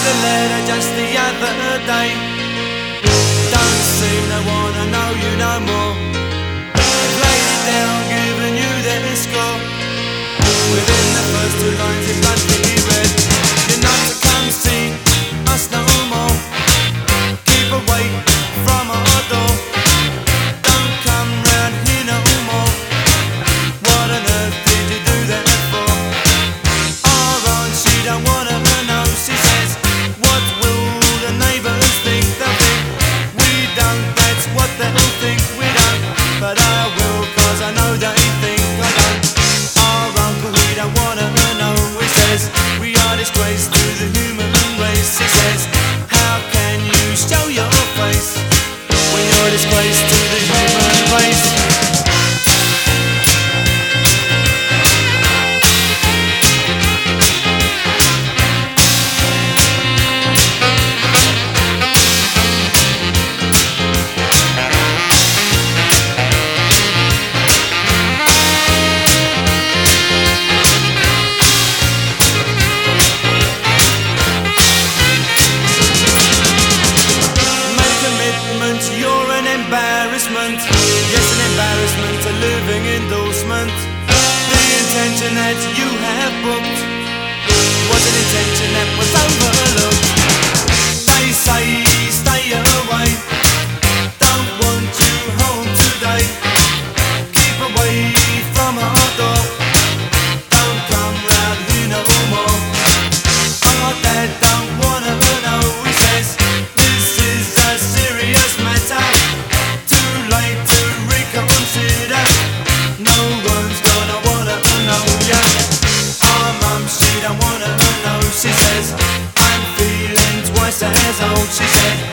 a letter just the other day. Don't seem to wanna know you no more. They've laid it down, giving you their score. Within the first two lines it bluntly read, you're not to come see us no more. Keep away from our door. Don't come round here no more. What on earth did you do that for? Our aunt, she don't wanna know. She says, what will the neighbours think? They'll think we don't, that's what they'll think. We don't, but I will, cause I know they think I don't. Our uncle, he don't wanna know. He says, we are disgrace to the human race. He says, how can you show your face when you're a disgrace to the human race? You're an embarrassment, yes, an embarrassment, a living endorsement. The intention that you have booked was an intention that was overlooked. They say stay away, don't want you home today. Keep away from our door, don't come round here no more. Our dad don't wanna know, he says, this is a serious matter. Too late to reconsider. No one's gonna wanna know ya. Our mum, she don't wanna know. She says, I'm feeling twice as old. She said,